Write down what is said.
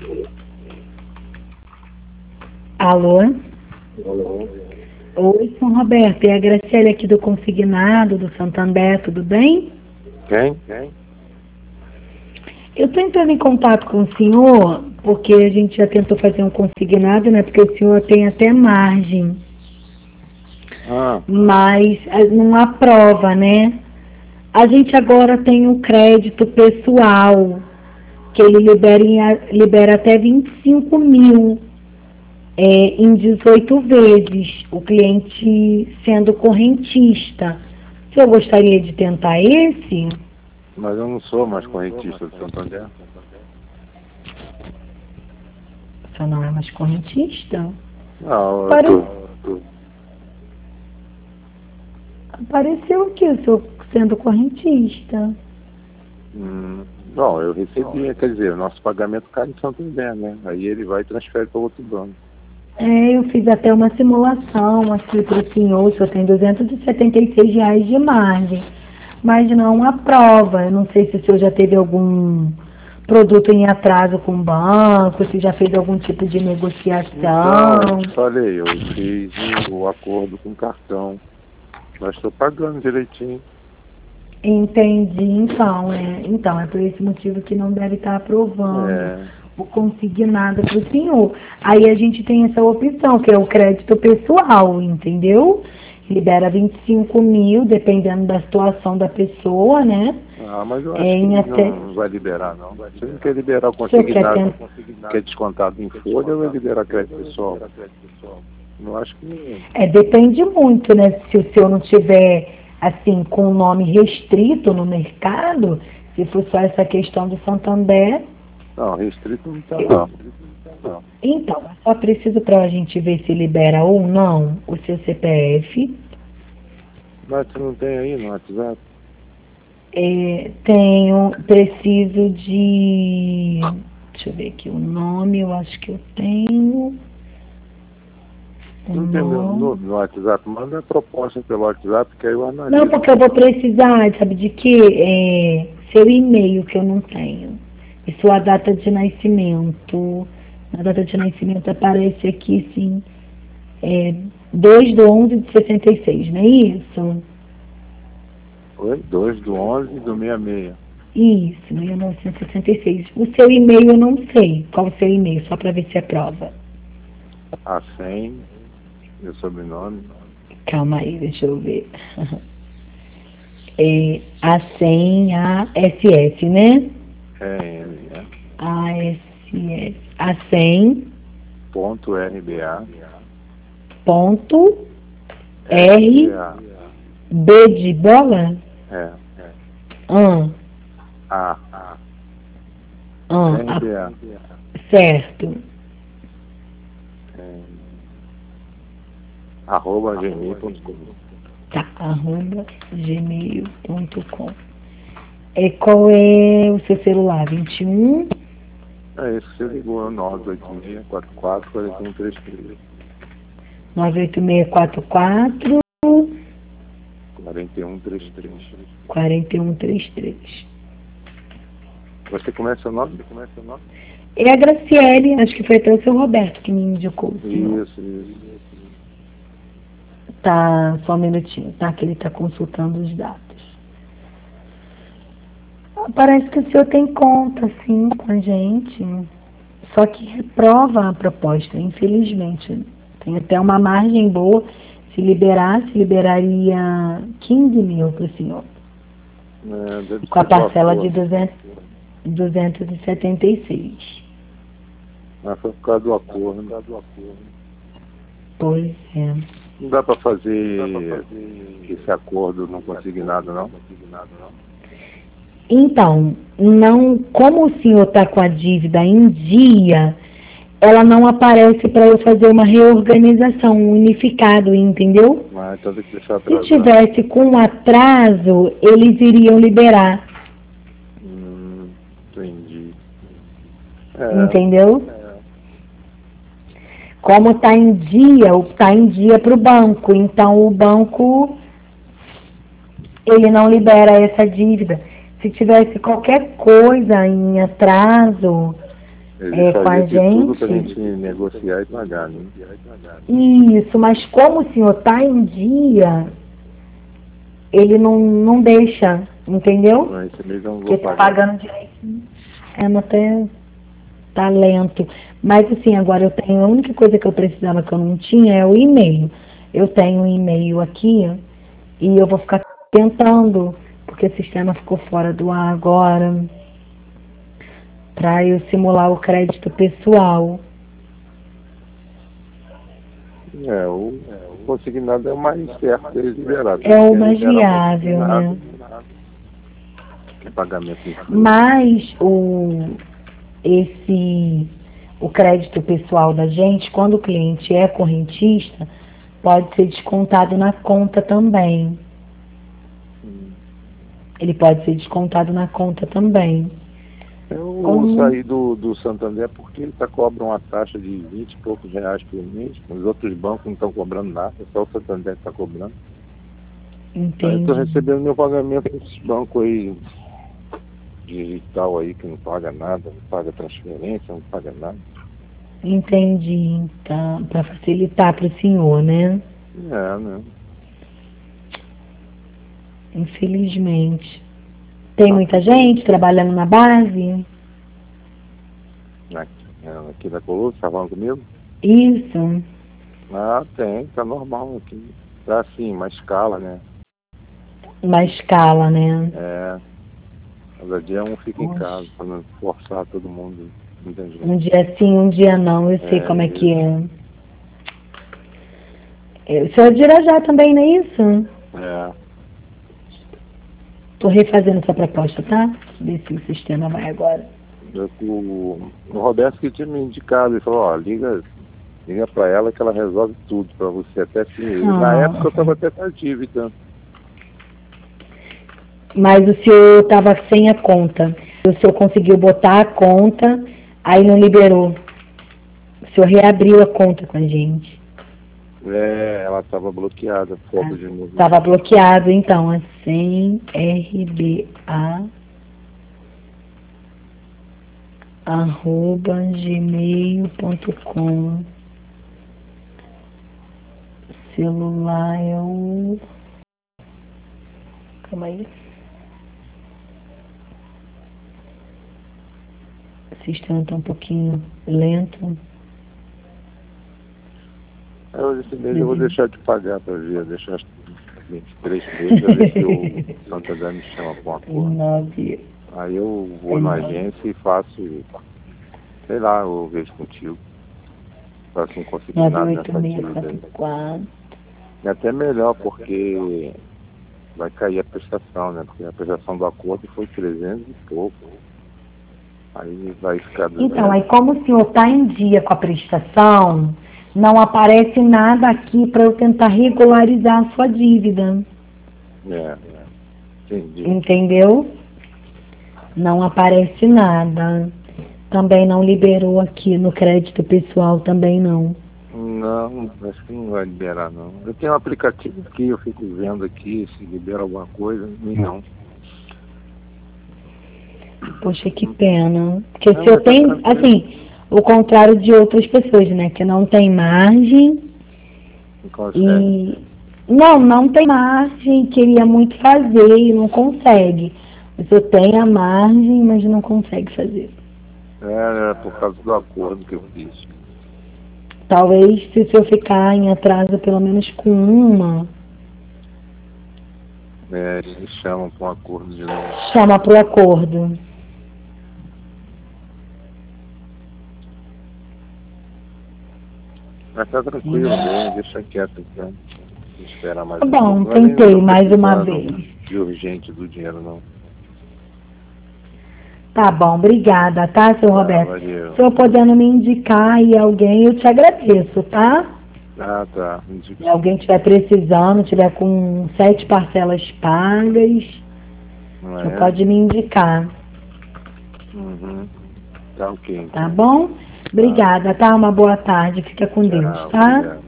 Alô? Alô? Oi, São Roberto. É a Graciela aqui do Consignado, do Santander, tudo bem? Quem? Eu estou entrando em contato com o senhor, porque a gente já tentou fazer um consignado, né? Porque o senhor tem até margem, Ah, mas não aprova, né? A gente agora tem um crédito pessoal, que ele libera até 25 mil em 18 vezes, o cliente sendo correntista. O senhor gostaria de tentar esse? mas eu não sou mais correntista do Santander. O senhor não é mais correntista? Não, eu Pare... tô. Apareceu aqui o senhor sendo correntista. Não, eu recebi, quer dizer, o nosso pagamento cai em Santander, né? Aí ele vai e transfere para outro banco. Eu fiz até uma simulação aqui para o senhor tem R$ 276 de margem, mas não aprova. Eu não sei se o senhor já teve algum produto em atraso com o banco, se já fez algum tipo de negociação. Então, eu te falei, eu fiz o acordo com o cartão, mas estou pagando direitinho. Entendi, então é por esse motivo que não deve estar aprovando É, o consignado para o senhor. Aí a gente tem essa opção, que é o crédito pessoal, entendeu? Libera 25 mil, dependendo da situação da pessoa, né? mas eu acho que Em ele até... não vai liberar, não. Se ele não quer liberar o O senhor quer consignado, tentar? que é descontado em folha, vai liberar crédito pessoal. Não acho que não. Depende muito, né? Se o senhor não tiver, assim, com o nome restrito no mercado, se for só essa questão do Santander. Não, restrito não está, não. Então, só preciso para a gente ver se libera ou não o seu CPF. Mas você não tem aí no WhatsApp? Preciso de. Deixa eu ver aqui o nome, eu acho que eu tenho. Não tem meu nome no WhatsApp? Manda a proposta pelo WhatsApp que aí eu analiso. Não, porque eu vou precisar, sabe de quê? Seu e-mail que eu não tenho. E sua data de nascimento. Na data de nascimento aparece aqui, sim. 2/11/66, não é isso? Oi? 2/11/66. Isso, 1966. O seu e-mail eu não sei. Qual o seu e-mail? Só para ver se é prova. A100, meu sobrenome. Calma aí, deixa eu ver. A senha ASS, né? É. ASS. A 100 Ponto RBA. ponto R RBA. B de bola? É. Ah, A. ah, RBA. certo. Arroba gmail.com. Tá, @gmail.com. Qual é o seu celular? 21? É isso que você ligou, 986444133. 98644 4133. 4133. Você começa seu nome? É a Graciele, acho que foi até o seu Roberto que me indicou o senhor. Isso. Tá, só um minutinho, tá? Que ele está consultando os dados. Parece que o senhor tem conta, sim, com a gente. Só que reprova a proposta, infelizmente. Tem até uma margem boa. Se liberaria 15 mil para o senhor. Com a parcela de 276. Mas foi por causa do acordo. Pois é. Não dá para fazer esse acordo não consignado, não? Então, não, como o senhor está com a dívida em dia, ela não aparece para eu fazer uma reorganização, um unificado, entendeu? Mas então tem que deixar Se atrasado. tivesse com atraso, eles iriam liberar. Entendi. Entendeu? Como está em dia para o banco. Então o banco ele não libera essa dívida. Se tivesse qualquer coisa em atraso, Ele com a fazia de tudo pra gente. gente negociar e pagar, né? Isso, mas como o senhor está em dia, ele não deixa, entendeu? Mas esse mês eu não Porque vou está pagar. pagando direitinho. É, até tá lento. Mas assim, agora eu tenho, a única coisa que eu precisava que eu não tinha é o e-mail. Eu tenho um e-mail aqui e eu vou ficar tentando, porque o sistema ficou fora do ar agora, para eu simular o crédito pessoal. O consignado é o mais certo deles liberar. É Eles o querem mais liberar viável, né? consignado, que é pagamento em folha. Mas o crédito pessoal da gente, quando o cliente é correntista, pode ser descontado na conta também. Ele pode ser descontado na conta também. Eu saí do Santander porque ele cobra uma taxa de 20 e poucos reais por mês. Os outros bancos não estão cobrando nada, é só o Santander que está cobrando. Aí eu estou Entendi. recebendo meu pagamento desses bancos aí, digital aí, que não paga nada, não paga transferência, não paga nada. Entendi. Tá, para facilitar para o senhor, né? Né? Infelizmente. Tem muita gente trabalhando na base? Aqui da Colônia, tá falando comigo? Isso. Ah, tem, tá normal aqui. Tá assim, uma escala, né? Uma escala, né? Cada dia um fica em Poxa. casa, pra não forçar todo mundo. Muita gente. Um dia sim, um dia não. Eu sei como é que é. O senhor é de Irajá também, não é isso? Tô refazendo essa proposta, tá? Ver se o sistema vai agora. O Roberto que tinha me indicado, ele falou, ó, liga pra ela que ela resolve tudo pra você, até assim. Na época eu tava até com a dívida. Mas o senhor estava sem a conta. O senhor conseguiu botar a conta, aí não liberou. O senhor reabriu a conta com a gente. Ela estava bloqueada, foto de novo. Estava bloqueado, então, assim, rba@gmail.com. Celular é o... Calma aí. O sistema está um pouquinho lento. Esse mês eu vou deixar de pagar para ver, deixar 23 meses para ver se o Santander me chama para uma coisa. Aí eu vou na agência e faço, sei lá, eu vejo contigo. Faço um consignado nessa dívida aí. É até melhor porque vai cair a prestação, né? Porque a prestação do acordo foi 300 e pouco. Aí vai ficar... Então, aí como o senhor está em dia com a prestação, não aparece nada aqui para eu tentar regularizar a sua dívida. Entendi. Entendeu? Não aparece nada. Também não liberou aqui no crédito pessoal, também não. Não, acho que não vai liberar, não. Eu tenho um aplicativo aqui, eu fico vendo aqui se libera alguma coisa, e não. Poxa, que pena. Porque o senhor tem, assim, o contrário de outras pessoas, né? Que não tem margem. E não tem margem, queria muito fazer e não consegue. O senhor tem a margem, mas não consegue fazer. É por causa do acordo que eu fiz. Talvez se o senhor ficar em atraso pelo menos com uma. Eles chamam para um acordo de novo. Chama para o acordo. Mas tá tranquilo, né? Deixa quieto, então. Espera mais. Tá bom, tentei mais uma vez. De urgente do dinheiro, não. Tá bom, obrigada, tá, seu Roberto? Valeu. Se eu podendo me indicar aí alguém, eu te agradeço, tá? Ah, tá. Se alguém estiver precisando, tiver com 7 parcelas pagas, você pode me indicar. Tá ok. Tá bom? Obrigada, tá? Uma boa tarde. Fica com Deus, tá? Obrigado.